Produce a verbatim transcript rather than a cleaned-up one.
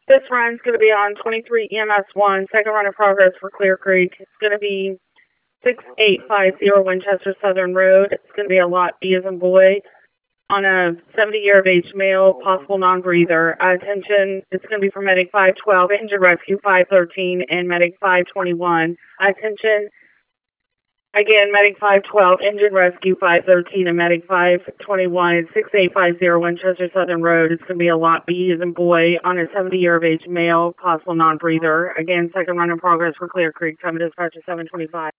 This run's going to be on twenty-three E M S one, second run in progress for Clear Creek. It's going to be six eight five zero Winchester Southern Road. It's going to be a lot B as in boy on a seventy year of age male, possible non-breather. Uh, attention, it's going to be for Medic five twelve, Engine Rescue five thirteen, and Medic five twenty-one. Uh, attention, again, Medic five twelve, Engine Rescue five thirteen, and Medic five twenty-one, six eight five zero Winchester Southern Road. It's going to be a lot B as in boy on a seventy year of age male, possible non-breather. Again, second run in progress for Clear Creek. Time of dispatch is seven twenty-five.